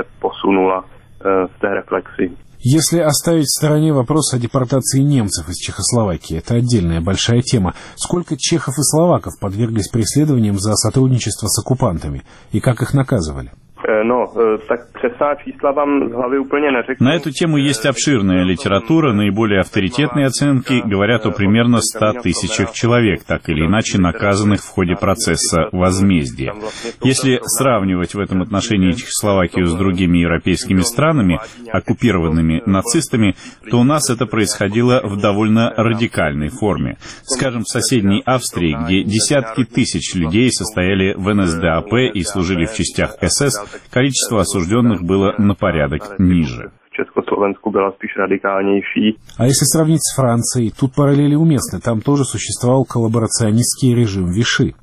Если оставить в стороне вопрос о депортации немцев из Чехословакии, это отдельная большая тема. Сколько чехов и словаков подверглись преследованиям за сотрудничество с оккупантами и как их наказывали? На эту тему есть обширная литература, наиболее авторитетные оценки говорят о примерно 100 тысячах человек, так или иначе наказанных в ходе процесса возмездия. Если сравнивать в этом отношении Чехословакию с другими европейскими странами, оккупированными нацистами, то у нас это происходило в довольно радикальной форме. Скажем, в соседней Австрии, где десятки тысяч людей состояли в НСДАП и служили в частях СС, количество осужденных было на порядок ниже. А если сравнить с Францией, тут параллели уместны. Там тоже существовал коллаборационистский режим Виши.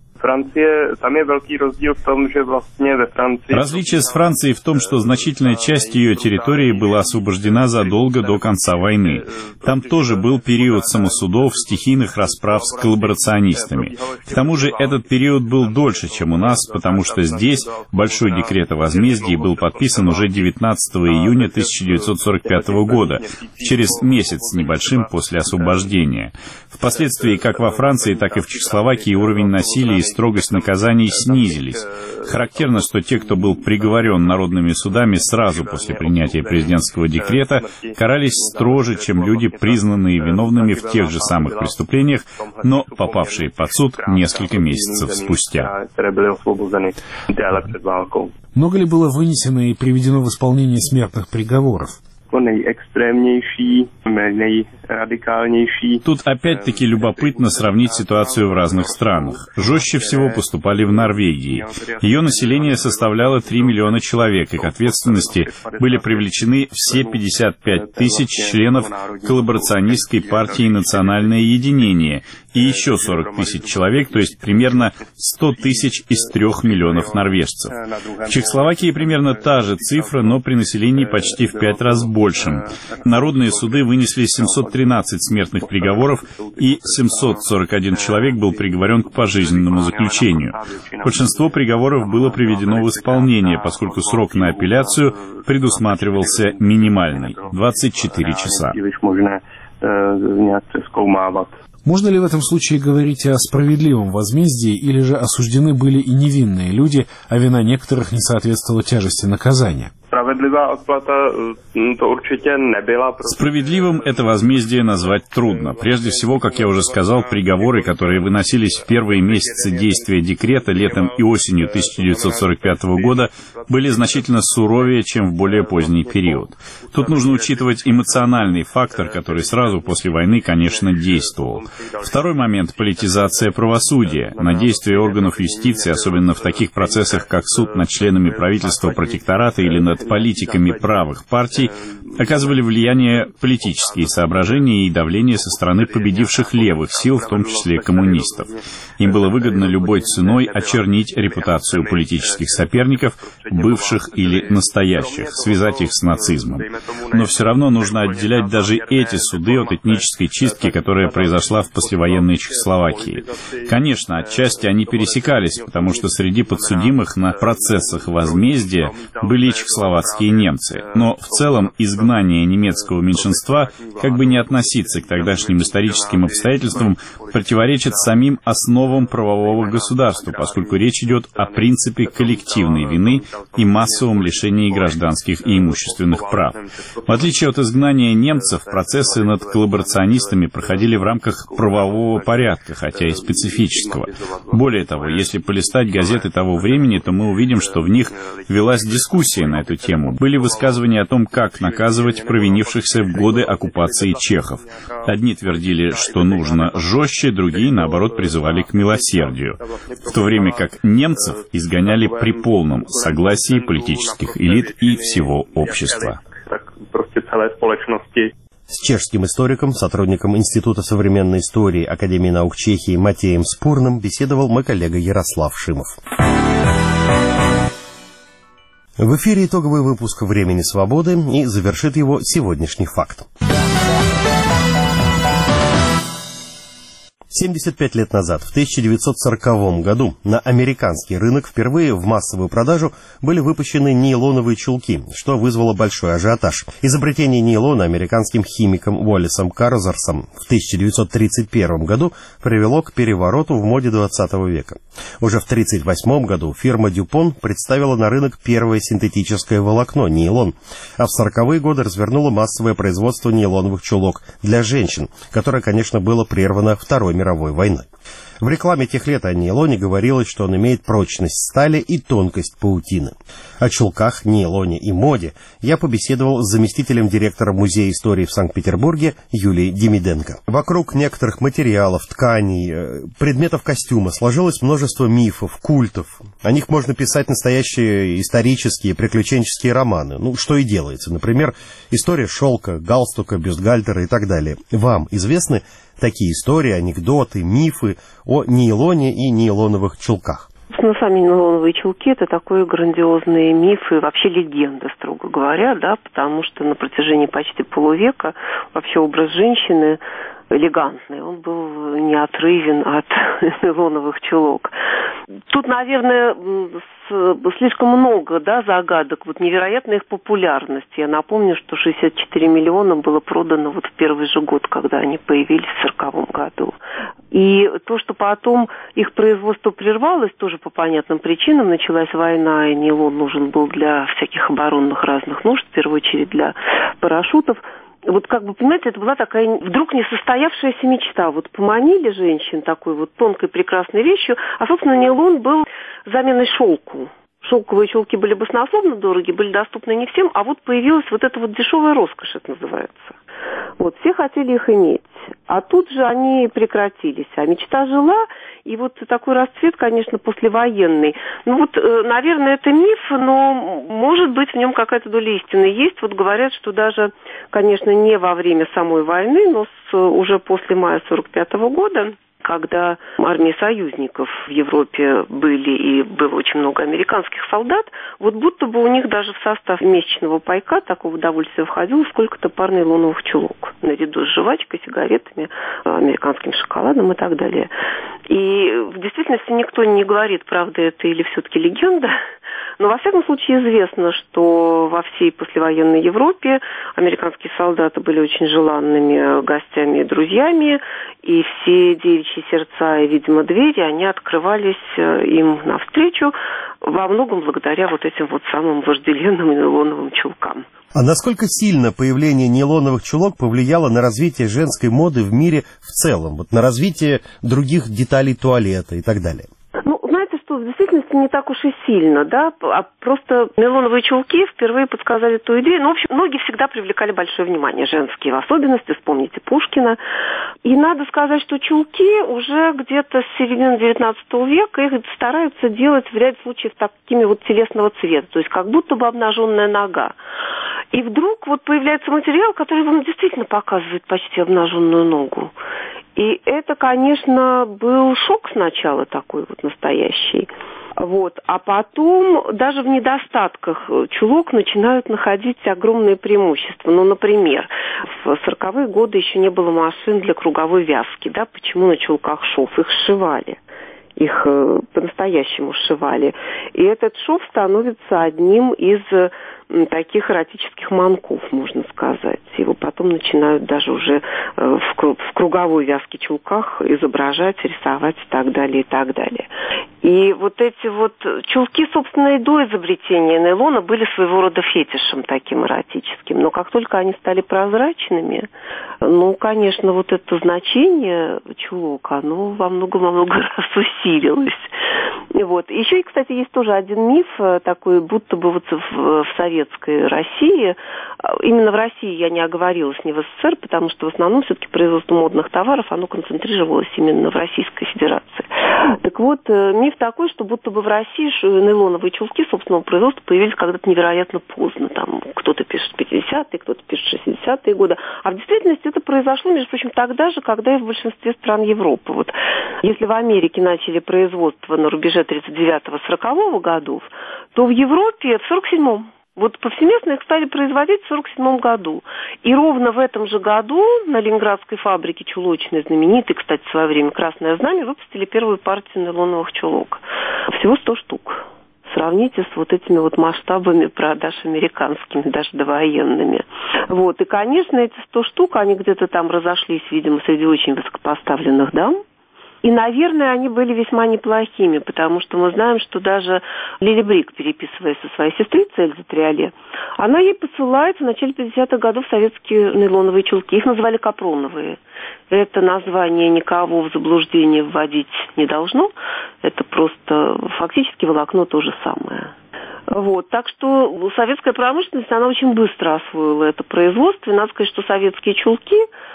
Различие с Францией в том, что значительная часть ее территории была освобождена задолго до конца войны. Там тоже был период самосудов, стихийных расправ с коллаборационистами. К тому же этот период был дольше, чем у нас, потому что здесь Большой декрет о возмездии был подписан уже 19 июня 1945 года, через месяц с небольшим после освобождения. Впоследствии, как во Франции, так и в Чехословакии уровень насилия и строгость наказаний снизились. Характерно, что те, кто был приговорен народными судами сразу после принятия президентского декрета, карались строже, чем люди, признанные виновными в тех же самых преступлениях, но попавшие под суд несколько месяцев спустя. Много ли было вынесено и приведено в исполнение смертных приговоров? Тут опять-таки любопытно сравнить ситуацию в разных странах. Жестче всего поступали в Норвегии. Ее население составляло 3 миллиона человек, и к ответственности были привлечены все 55 тысяч членов коллаборационистской партии «Национальное единение» и еще 40 тысяч человек, то есть примерно 100 тысяч из 3 миллионов норвежцев. В Чехословакии примерно та же цифра, но при населении почти в 5 раз большим. Народные суды вынесли 713 смертных приговоров, и 741 человек был приговорен к пожизненному заключению. Большинство приговоров было приведено в исполнение, поскольку срок на апелляцию предусматривался минимальный – 24 часа. Можно ли в этом случае говорить о справедливом возмездии, или же осуждены были и невинные люди, а вина некоторых не соответствовала тяжести наказания? Справедливым это возмездие назвать трудно. Прежде всего, как я уже сказал, приговоры, которые выносились в первые месяцы действия декрета летом и осенью 1945 года, были значительно суровее, чем в более поздний период. Тут нужно учитывать эмоциональный фактор, который сразу после войны, конечно, действовал. Второй момент – политизация правосудия. На действия органов юстиции, особенно в таких процессах, как суд над членами правительства протектората или над политиками правых партий, оказывали влияние политические соображения и давление со стороны победивших левых сил, в том числе коммунистов. Им было выгодно любой ценой очернить репутацию политических соперников, бывших или настоящих, связать их с нацизмом. Но все равно нужно отделять даже эти суды от этнической чистки, которая произошла в послевоенной Чехословакии. Конечно, отчасти они пересекались, потому что среди подсудимых на процессах возмездия были чехословацкие немцы. Но в целом изгнание немецкого меньшинства, как бы не относиться к тогдашним историческим обстоятельствам, противоречит самим основам правового государства, поскольку речь идет о принципе коллективной вины и массовом лишении гражданских и имущественных прав. В отличие от изгнания немцев, процессы над коллаборационистами проходили в рамках правового порядка, хотя и специфического. Более того, если полистать газеты того времени, то мы увидим, что в них велась дискуссия на эту тему. Были высказывания о том, как наказывать провинившихся в годы оккупации чехов. Одни твердили, что нужно жестче, другие, наоборот, призывали к милосердию. В то время как немцев изгоняли при полном согласии политических элит и всего общества. С чешским историком, сотрудником Института современной истории Академии наук Чехии Матеем Спурным беседовал мой коллега Ярослав Шимов. В эфире итоговый выпуск «Времени свободы» и завершит его сегодняшний факт. 75 лет назад, в 1940 году, на американский рынок впервые в массовую продажу были выпущены нейлоновые чулки, что вызвало большой ажиотаж. Изобретение нейлона американским химиком Уоллесом Карзерсом в 1931 году привело к перевороту в моде 20 века. Уже в 1938 году фирма Дюпон представила на рынок первое синтетическое волокно – нейлон, а в 40-е годы развернула массовое производство нейлоновых чулок для женщин, которое, конечно, было прервано Второй мировой войной. В рекламе тех лет о нейлоне говорилось, что он имеет прочность стали и тонкость паутины. О чулках, нейлоне и моде я побеседовал с заместителем директора Музея истории в Санкт-Петербурге Юлией Демиденко. Вокруг некоторых материалов, тканей, предметов костюма сложилось множество мифов, культов. О них можно писать настоящие исторические, приключенческие романы. Что и делается. Например, история шелка, галстука, бюстгальтера и так далее. Вам известны такие истории, анекдоты, мифы о нейлоне и нейлоновых чулках? Сами нейлоновые чулки – это такой грандиозный миф и вообще легенда, строго говоря, да, потому что на протяжении почти полувека вообще образ женщины элегантный, он был неотрывен от нейлоновых чулок. Тут, наверное, слишком много, да, загадок, невероятная их популярность. Я напомню, что 64 миллиона было продано в первый же год, когда они появились в 1940 году. И то, что потом их производство прервалось, тоже по понятным причинам. Началась война, и нейлон нужен был для всяких оборонных разных нужд, в первую очередь для парашютов. Понимаете, это была такая вдруг несостоявшаяся мечта. Поманили женщин такой тонкой прекрасной вещью, а, собственно, нейлон был заменой шелку. Шелковые чулки были баснословно дороги, были доступны не всем, а появилась эта дешевая роскошь, это называется. Все хотели их иметь. А тут же они прекратились. А мечта жила, и такой расцвет, конечно, послевоенный. Наверное, это миф, но, может быть, в нем какая-то доля истины есть. Говорят, что даже, конечно, не во время самой войны, но уже после мая 1945 года, когда армии союзников в Европе были, и было очень много американских солдат, будто бы у них даже в состав месячного пайка такого удовольствия входило сколько-то пар нейлоновых чулок, наряду с жвачкой, сигаретами, американским шоколадом и так далее. И в действительности никто не говорит, правда это или все-таки легенда, но во всяком случае известно, что во всей послевоенной Европе американские солдаты были очень желанными гостями и друзьями, и все девичьи сердца и, видимо, двери, они открывались им навстречу, во многом благодаря этим самым вожделенным нейлоновым чулкам. А насколько сильно появление нейлоновых чулок повлияло на развитие женской моды в мире в целом, на развитие других деталей туалета и так далее? В действительности не так уж и сильно, да, а просто нейлоновые чулки впервые подсказали ту идею. В общем, ноги всегда привлекали большое внимание, женские в особенности, вспомните Пушкина. И надо сказать, что чулки уже где-то с середины 19 века их стараются делать в ряде случаев такими телесного цвета, то есть как будто бы обнаженная нога. И вдруг появляется материал, который вам действительно показывает почти обнаженную ногу. И это, конечно, был шок сначала такой настоящий. А потом даже в недостатках чулок начинают находить огромные преимущества. Например, в 40-е годы еще не было машин для круговой вязки. Да? Почему на чулках шов? Их сшивали. Их по-настоящему сшивали. И этот шов становится одним из таких эротических манков, можно сказать. Его потом начинают даже уже в круговой вязке чулках изображать, рисовать и так далее, и так далее. И эти чулки, собственно, и до изобретения нейлона были своего рода фетишем таким эротическим. Но как только они стали прозрачными, конечно, это значение чулок, оно во много-много раз усилилось. Еще, кстати, есть тоже один миф, такой, будто бы в советской России, именно в России я не оговорилась, не в СССР, потому что в основном все-таки производство модных товаров, оно концентрировалось именно в Российской Федерации. Так вот, миф такой, что будто бы в России нейлоновые чулки собственного производства появились когда-то невероятно поздно. Там кто-то пишет 50-е, кто-то пишет 60-е годы. А в действительности это произошло, между прочим, тогда же, когда и в большинстве стран Европы. Вот если в Америке начали производство на рубеже 39-40 годов, то в Европе в 47-м. Вот повсеместно их стали производить в 1947 году. И ровно в этом же году на ленинградской фабрике чулочной, знаменитой, кстати, в свое время «Красное знамя», выпустили первую партию нейлоновых чулок. Всего 100 штук. Сравните с вот этими вот масштабами продаж американскими, даже довоенными. Вот. И, конечно, эти 100 штук, они где-то там разошлись, видимо, среди очень высокопоставленных дам. И, наверное, они были весьма неплохими, потому что мы знаем, что даже Лили Брик, переписываясь со своей сестрицей Эльзой Триоле, она ей посылает в начале 50-х годов советские нейлоновые чулки. Их называли капроновые. Это название никого в заблуждение вводить не должно. Это просто фактически волокно то же самое. Вот, так что советская промышленность, она очень быстро освоила это производство. И надо сказать, что советские чулки,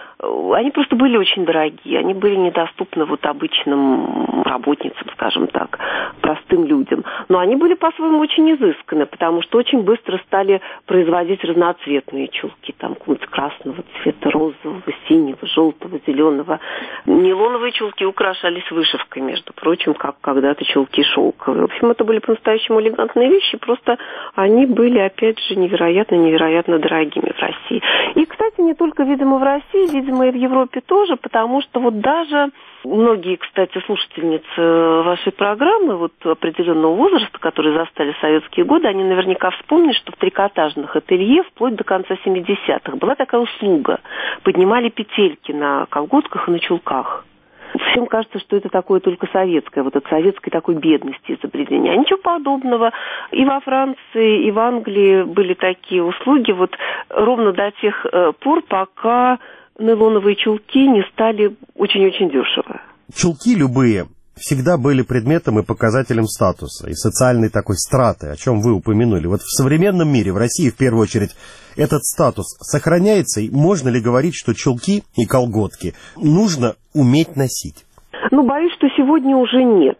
они просто были очень дорогие, они были недоступны вот обычным работницам, скажем так, простым людям. Но они были по-своему очень изысканны, потому что очень быстро стали производить разноцветные чулки, там какого-нибудь красного цвета, розового, синего, желтого, зеленого. Нейлоновые чулки украшались вышивкой, между прочим, как когда-то чулки шелковые. В общем, это были по-настоящему элегантные вещи, просто они были, опять же, невероятно дорогими в России. И, кстати, не только, видимо, в России, видимо, и в Европе тоже, потому что вот даже многие, кстати, слушательницы вашей программы вот определенного возраста, которые застали советские годы, они наверняка вспомнят, что в трикотажных ателье вплоть до конца 70-х была такая услуга. Поднимали петельки на колготках и на чулках. Всем кажется, что это такое только советское, вот от советской такой бедности изобретения. А ничего подобного. И во Франции, и в Англии были такие услуги вот ровно до тех пор, пока нейлоновые чулки не стали очень-очень дешево. Чулки любые всегда были предметом и показателем статуса, и социальной такой страты, о чем вы упомянули. Вот в современном мире, в России в первую очередь, этот статус сохраняется, и можно ли говорить, что чулки и колготки нужно уметь носить? Ну, боюсь, что сегодня уже нет.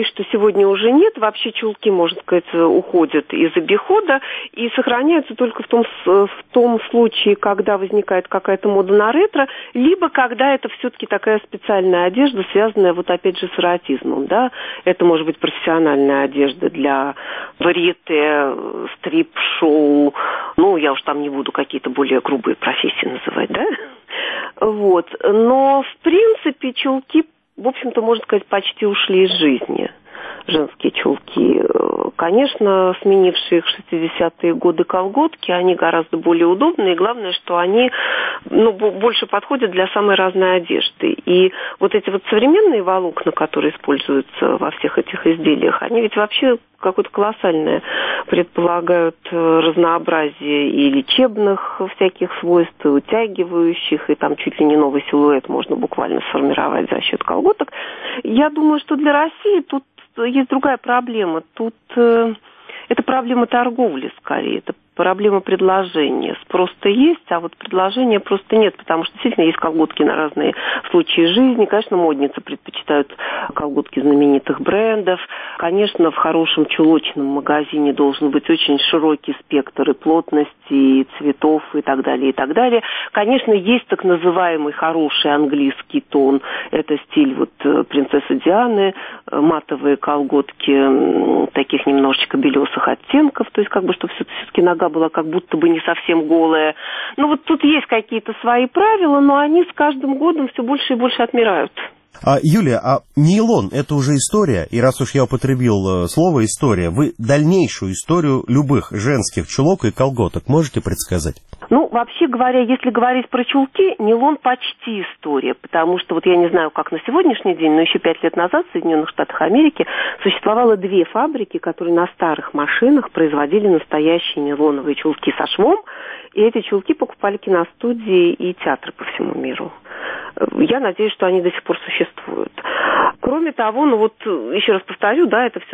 Вообще чулки, можно сказать, уходят из обихода и сохраняются только в том случае, когда возникает какая-то мода на ретро, либо когда это все-таки такая специальная одежда, связанная вот опять же с эротизмом, да. Это может быть профессиональная одежда для варьете, стрип-шоу. Ну, я уж там не буду какие-то более грубые профессии называть, да. Вот. Но, в принципе, чулки, в общем-то, можно сказать, почти ушли из жизни, женские чулки. Конечно, сменившие их в 60-е годы колготки, они гораздо более удобные, и главное, что они больше подходят для самой разной одежды. И вот эти вот современные волокна, которые используются во всех этих изделиях, они ведь вообще какое-то колоссальное предполагают разнообразие и лечебных всяких свойств, и утягивающих, и там чуть ли не новый силуэт можно буквально сформировать за счет колготок. Я думаю, что для России тут есть другая проблема. Тут это проблема торговли скорее, это проблема предложения. Спрос-то есть, а вот предложения просто нет, потому что действительно есть колготки на разные случаи жизни. Конечно, модницы предпочитают колготки знаменитых брендов. Конечно, в хорошем чулочном магазине должен быть очень широкий спектр и плотности, и цветов, и так далее, и так далее. Конечно, есть так называемый хороший английский тон. Это стиль вот принцессы Дианы, матовые колготки таких немножечко белесых оттенков, то есть как бы, чтобы все-таки нога была как будто бы не совсем голая. Ну вот тут есть какие-то свои правила, но они с каждым годом все больше и больше отмирают. Юлия, а нейлон – это уже история, и раз уж я употребил слово «история», вы дальнейшую историю любых женских чулок и колготок можете предсказать? Ну, вообще говоря, если говорить про чулки, нейлон почти история, потому что, вот я не знаю, как на сегодняшний день, но еще 5 лет назад в Соединенных Штатах Америки существовало 2 фабрики, которые на старых машинах производили настоящие нейлоновые чулки со швом, и эти чулки покупали киностудии и театры по всему миру. Я надеюсь, что они до сих пор существуют. Кроме того, ну вот, еще раз повторю, да, это все-таки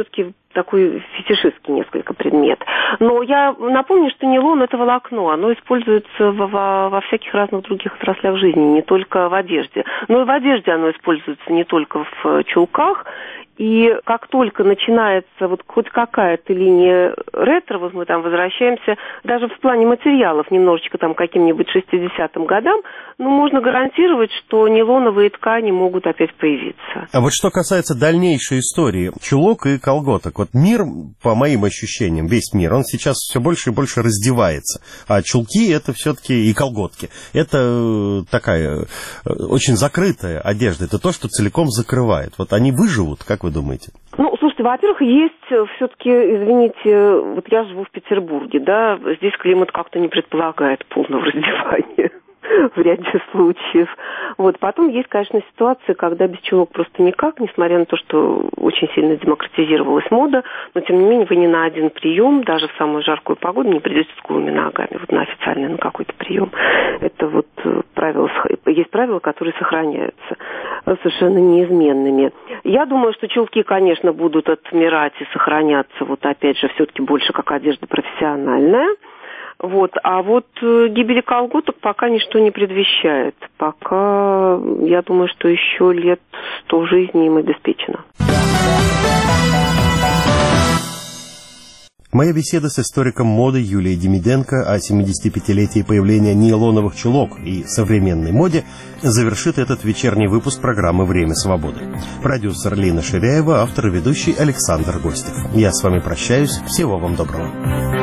такой фетишистский несколько предмет. Но я напомню, что нейлон – это волокно. Оно используется во всяких разных других отраслях жизни, не только в одежде. Но и в одежде оно используется не только в чулках. И как только начинается вот хоть какая-то линия ретро, вот мы там возвращаемся, даже в плане материалов, немножечко там к каким-нибудь 60-м годам, ну, можно гарантировать, что нейлоновые ткани могут опять появиться. А вот что касается дальнейшей истории чулок и колготок, вот мир, по моим ощущениям, весь мир, он сейчас все больше и больше раздевается, а чулки это все-таки и колготки, это такая очень закрытая одежда, это то, что целиком закрывает. Вот они выживут, как вы думаете? Ну, слушайте, во-первых, есть все-таки, извините, вот я живу в Петербурге, да, здесь климат как-то не предполагает полного раздевания в ряде случаев. Вот. Потом есть, конечно, ситуации, когда без чулок просто никак, несмотря на то, что очень сильно демократизировалась мода, но, тем не менее, вы ни на один прием, даже в самую жаркую погоду, не придете с голыми ногами, вот на официальный, на какой-то прием. Это вот правила, есть правила, которые сохраняются совершенно неизменными. Я думаю, что чулки, конечно, будут отмирать и сохраняться, вот опять же, все-таки больше как одежда профессиональная. Вот. А вот гибели колготок пока ничто не предвещает. Пока, я думаю, что еще лет 100 жизни им обеспечено. Моя беседа с историком моды Юлией Демиденко о 75-летии появления нейлоновых чулок и современной моде завершит этот вечерний выпуск программы «Время свободы». Продюсер Лина Ширяева, автор и ведущий Александр Гостев. Я с вами прощаюсь. Всего вам доброго.